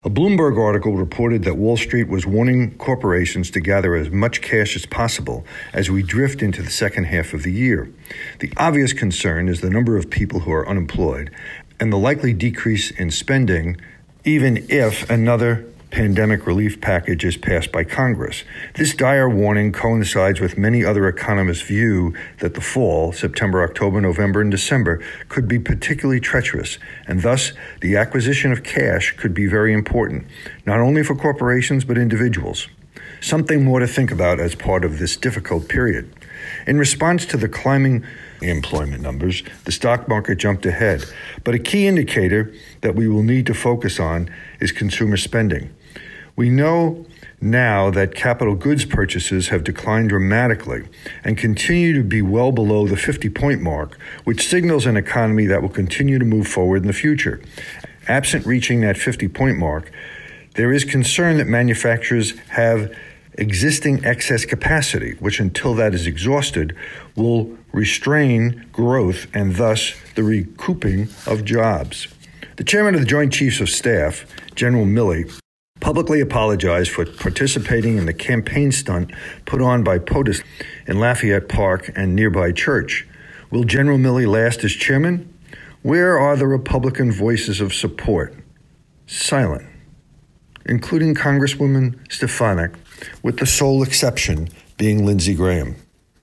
A Bloomberg article reported that Wall Street was warning corporations to gather as much cash as possible as we drift into the second half of the year. The obvious concern is the number of people who are unemployed and the likely decrease in spending, even if another pandemic relief package is passed by Congress. This dire warning coincides with many other economists' view that the fall, September, October, November, and December, could be particularly treacherous, and thus the acquisition of cash could be very important, not only for corporations but individuals. Something more to think about as part of this difficult period. In response to the climbing employment numbers, the stock market jumped ahead, but a key indicator that we will need to focus on is consumer spending. We know now that capital goods purchases have declined dramatically and continue to be well below the 50-point mark, which signals an economy that will continue to move forward in the future. Absent reaching that 50-point mark, there is concern that manufacturers have existing excess capacity, which until that is exhausted, will restrain growth and thus the recouping of jobs. The chairman of the Joint Chiefs of Staff, General Milley, publicly apologized for participating in the campaign stunt put on by POTUS in Lafayette Park and nearby church. Will General Milley last as chairman? Where are the Republican voices of support? Silent, including Congresswoman Stefanik, with the sole exception being Lindsey Graham.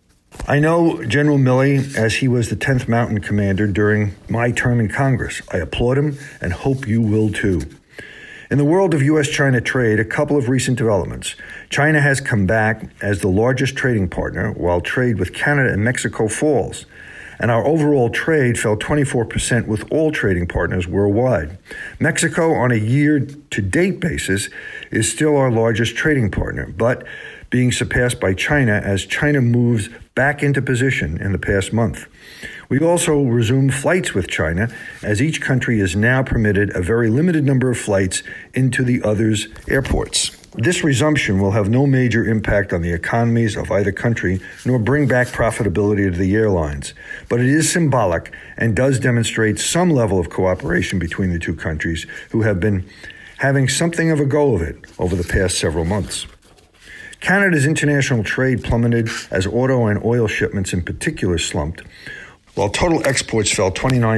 I know General Milley as he was the 10th Mountain Commander during my term in Congress. I applaud him and hope you will too. In the world of U.S.-China trade, a couple of recent developments. China has come back as the largest trading partner, while trade with Canada and Mexico falls. And our overall trade fell 24% with all trading partners worldwide. Mexico, on a year-to-date basis, is still our largest trading partner, but being surpassed by China as China moves back into position in the past month. We also resumed flights with China, as each country is now permitted a very limited number of flights into the other's airports. This resumption will have no major impact on the economies of either country, nor bring back profitability to the airlines. But it is symbolic and does demonstrate some level of cooperation between the two countries, who have been having something of a go of it over the past several months. Canada's international trade plummeted as auto and oil shipments in particular slumped, while total exports fell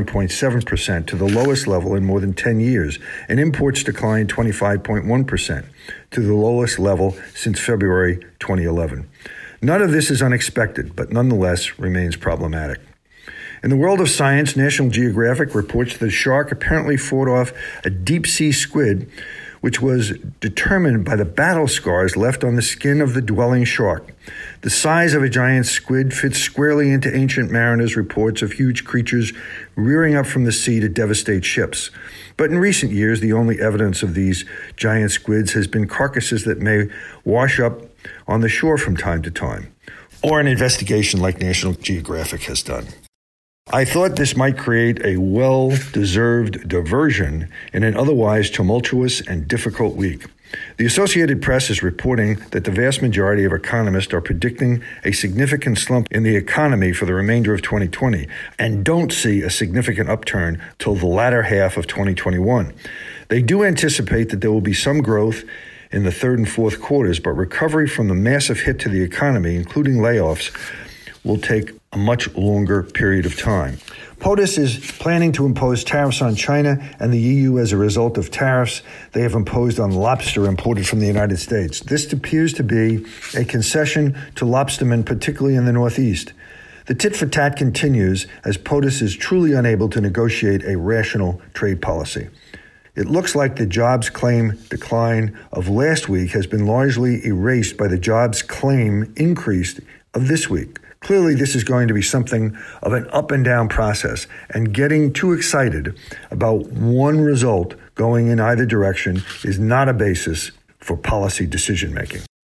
29.7% to the lowest level in more than 10 years, and imports declined 25.1% to the lowest level since February 2011. None of this is unexpected, but nonetheless remains problematic. In the world of science, National Geographic reports that a shark apparently fought off a deep-sea squid, which was determined by the battle scars left on the skin of the dwelling shark. The size of a giant squid fits squarely into ancient mariners' reports of huge creatures rearing up from the sea to devastate ships. But in recent years, the only evidence of these giant squids has been carcasses that may wash up on the shore from time to time, or an investigation like National Geographic has done. I thought this might create a well-deserved diversion in an otherwise tumultuous and difficult week. The Associated Press is reporting that the vast majority of economists are predicting a significant slump in the economy for the remainder of 2020 and don't see a significant upturn till the latter half of 2021. They do anticipate that there will be some growth in the third and fourth quarters, but recovery from the massive hit to the economy, including layoffs, will take a much longer period of time. POTUS is planning to impose tariffs on China and the EU as a result of tariffs they have imposed on lobster imported from the United States. This appears to be a concession to lobstermen, particularly in the Northeast. The tit-for-tat continues as POTUS is truly unable to negotiate a rational trade policy. It looks like the jobs claim decline of last week has been largely erased by the jobs claim increase of this week. Clearly, this is going to be something of an up and down process, and getting too excited about one result going in either direction is not a basis for policy decision making.